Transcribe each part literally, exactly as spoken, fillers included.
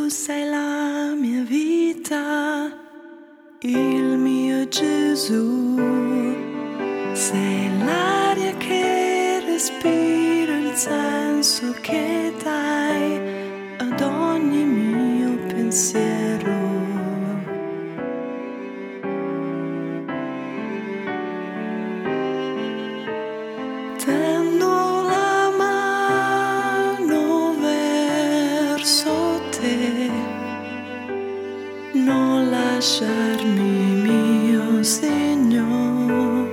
Tu sei la mia vita, il mio Gesù. Sei l'aria che respiro, il senso che dai ad ogni mio pensiero. Tendo la mano verso te, non lasciarmi, mio Signore.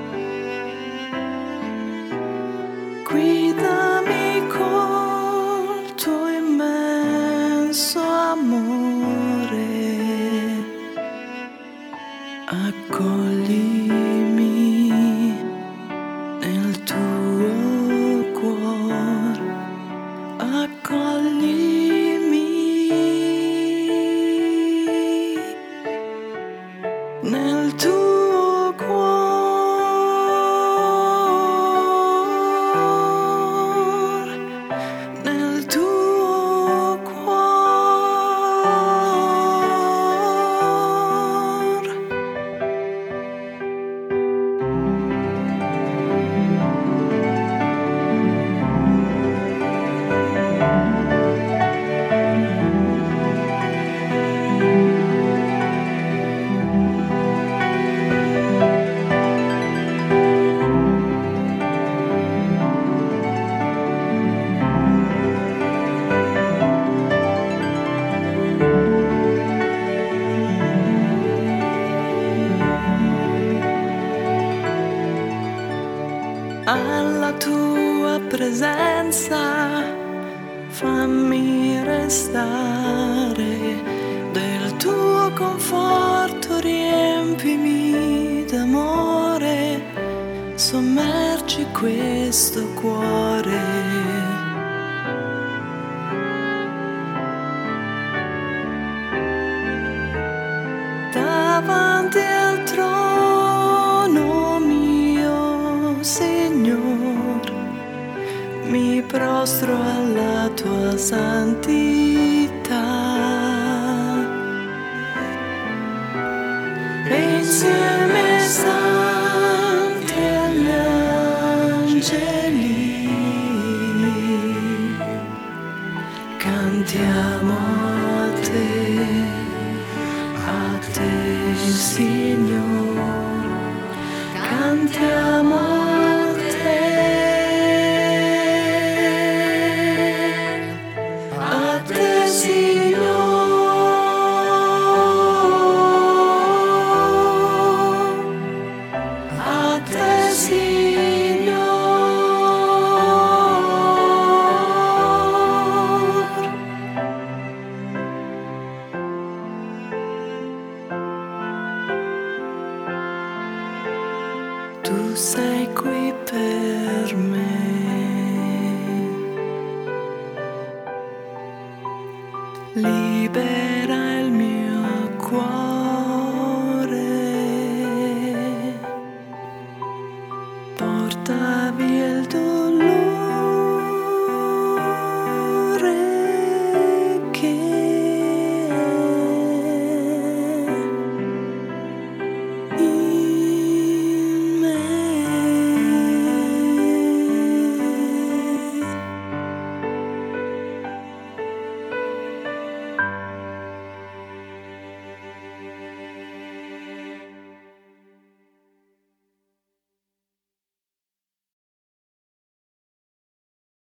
Guidami col tuo immenso amore, accoglimi nel tuo cuore, accoglimi nel tuo cuore, nel tuo cuore. Alla tua presenza fammi restare, del tuo conforto riempimi d'amore, sommergi questo cuore. Davanti al trono mio Signore, mi prostro alla tua santità. E insieme ai santi e agli angeli cantiamo a te, a te Signore, cantiamo a te, a te Signore, a te Signore. Tu sei qui per me, libero.